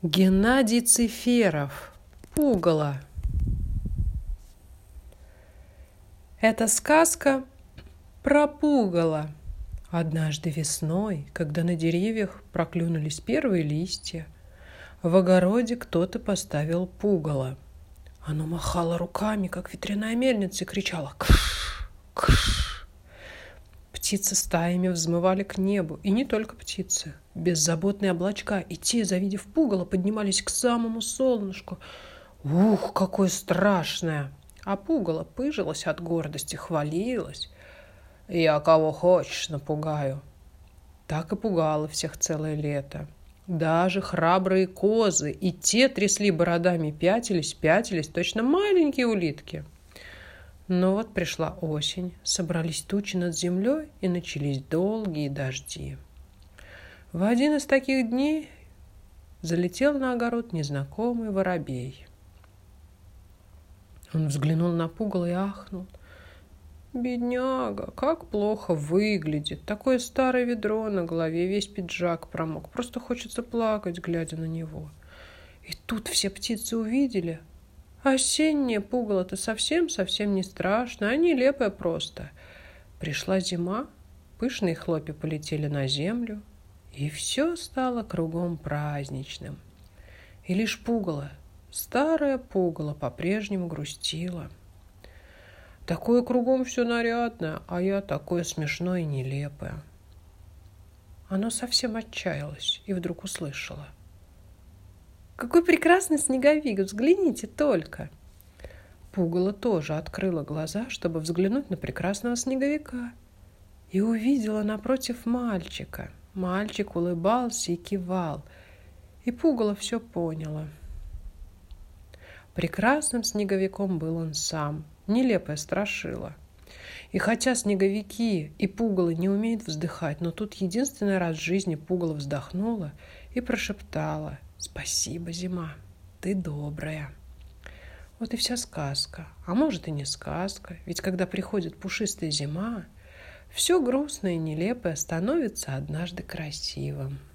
Геннадий Циферов. Пугало. Это сказка про пугало. Однажды весной, когда на деревьях проклюнулись первые листья, в огороде кто-то поставил пугало. Оно махало руками, как ветряная мельница, и кричало «Кш! Кш!». Птицы стаями взмывали к небу, и не только птицы. Беззаботные облачка, и те, завидев пугало, поднимались к самому солнышку. Ух, какое страшное! А пугало пыжилось от гордости, хвалилось. «Я кого хочешь напугаю». Так и пугало всех целое лето. Даже храбрые козы, и те трясли бородами, пятились, точно маленькие улитки. Но вот пришла осень, собрались тучи над землей, и начались долгие дожди. В один из таких дней залетел на огород незнакомый воробей. Он взглянул на пугало и ахнул. «Бедняга, как плохо выглядит! Такое старое ведро на голове, весь пиджак промок. Просто хочется плакать, глядя на него». И тут все птицы увидели. Осеннее пугало-то совсем не страшно, а нелепое просто. Пришла зима, пышные хлопья полетели на землю, и все стало кругом праздничным. И лишь пугало, старое пугало, по-прежнему грустило. Такое кругом все нарядное, а я такое смешное и нелепое. Оно совсем отчаялось и вдруг услышало: «Какой прекрасный снеговик! Взгляните только!» Пугало тоже открыла глаза, чтобы взглянуть на прекрасного снеговика, и увидела напротив мальчика. Мальчик улыбался и кивал, и пугало все поняло. Прекрасным снеговиком был он сам, нелепое страшило. И хотя снеговики и пугало не умеют вздыхать, но тут единственный раз в жизни пугало вздохнула и прошептала: «Спасибо, зима, ты добрая». Вот и вся сказка. А может и не сказка, ведь когда приходит пушистая зима, все грустное и нелепое становится однажды красивым.